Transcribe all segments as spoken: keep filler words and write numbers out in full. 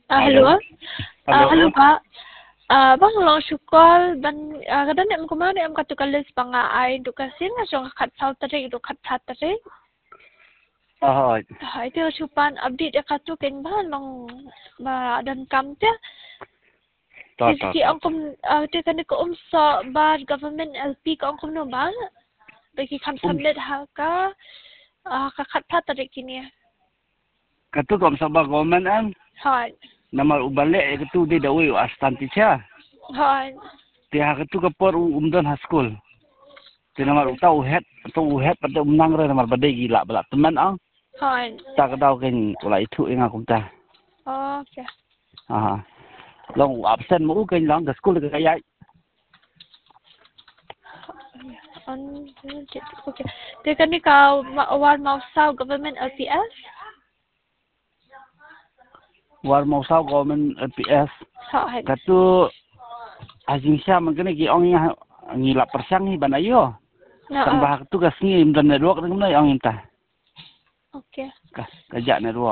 Ah, Halo. halo. Ah, Halo. halo Pak. Ah, bang long syukol ban ah, kadang em kumana em katukalis pangaay do kasin na song kat saltare do kat satare. Oh, Ah, itu supan update ya katu ken ba long ba dan kamte. ta ta Sisi ta. angkum ah te kan ko um so ba government L P ko angkum no ba. Bagi kam Um, submit ha ka ah ka kat satare kini. katu kom sabah government an. Hai. Namar ubalik katu di dawi astan ticha. Hai. Dia katu kapor umdan ha school. Dia namar utau head atau head pada umnang re namar badai gila balak teman ang. Hai. Tak kadau ken ulai itu ingat kum ta. Okay. Ah. Long absen mu ken long ke school ke kaya. On okay. Dia kan ni kau war mau sau government L P S. War mau sau government L P S. Hai. Katu ajing sia mengkene ki ong ngilap persang ni banayo. Nah, Kan bahak tu kas ni imdan network ni mana ong imta. okay. Kas kajak network.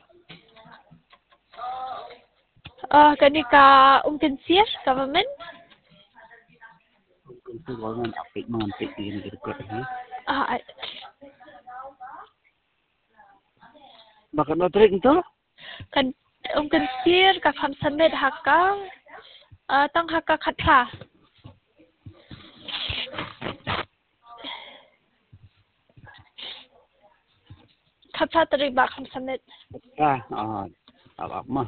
Ah, kan ni ka mungkin siar government. Itu golongan apik mengantik di negeri kita ni. Ah, Bahkan notrik itu? kan mungkin siar ka kam submit hakka. Ah, tang hakka khatha. Khatha tadi ba kam submit. Ah, ah, apa mah?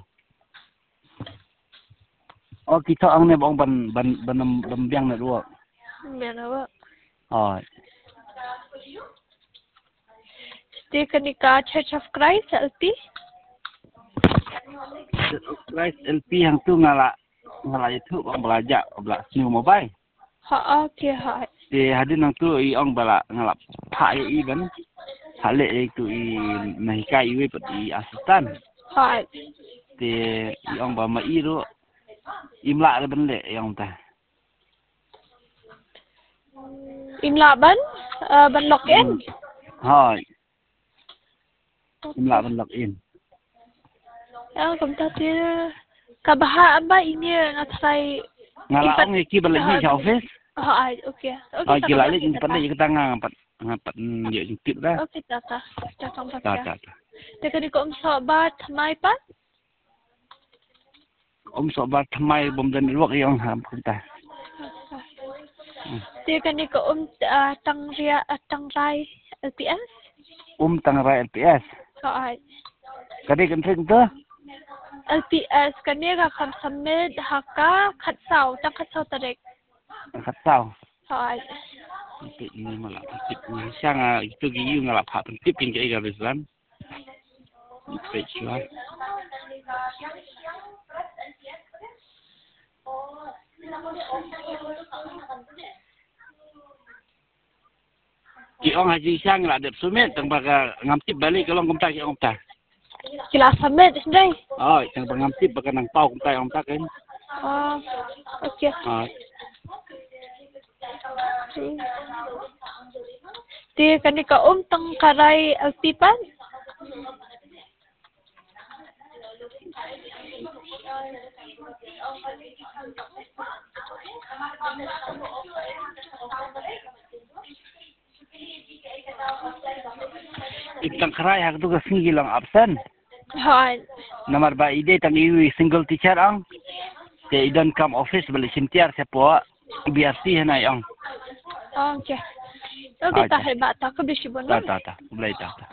Oh kita ang ni bang ban ban ban bambiang network. Biar apa? Oh, Dia kan ni ka Church of Christ L P. Christ L P yang tu ngalak ngalak itu bang belajar belajar new mobile. Ha, okay, hai. Di hadin yang tu i ong balak ngalap pak i ban. Halik itu i mahika iwe pati asistan. Hai. Di i ong ba ma i ru imla le ban le yang ta. Imla ban ah, ban login. Hai. Imla ban login. Yang kum tadi kabaha ba ini ngatrai Ngalak ong iki balik ni sa office. ha, okay. Oh, Okay, gila lagi cepat lagi kita ngapat ngapat dia jengkit dah. okay, tak tak. Tak tong Tak tak. tak tak. Dia kan ko um so ba thamai pa. Om sobat thamai bom dan luak yang ham kita. Dia kan ko um ah, tang ria ah, tang rai L P S. Um tangrai L P S. Ha. Kadi kan tu? L P S kan ni ka kam submit hakka khatsau tang khatsau tarik. Khatau. Ha. Tip ni malah tip ni sang itu giu ngalap hak tip pin ke iga Islam. Baik lah. Ki ong haji sang lah dep sumet tang baga ngamtip balik kalau ngomta ki ong ta. Kila submit sendai. Oh, tang ngamtip baga nang pau ngomta ong ta kan. Ah, okay. Ah, Dia kan ka um tang karai L P pan. itang kerai hak tu kasi gilang absen. Ha. Nomor ba ide tang iwi single teacher ang. Te idan kam office balik sintiar sepo B R C hena yang. Okay. Okay, tak hebat. Tak kebisibun. Ta ta ta. Mulai ta ta.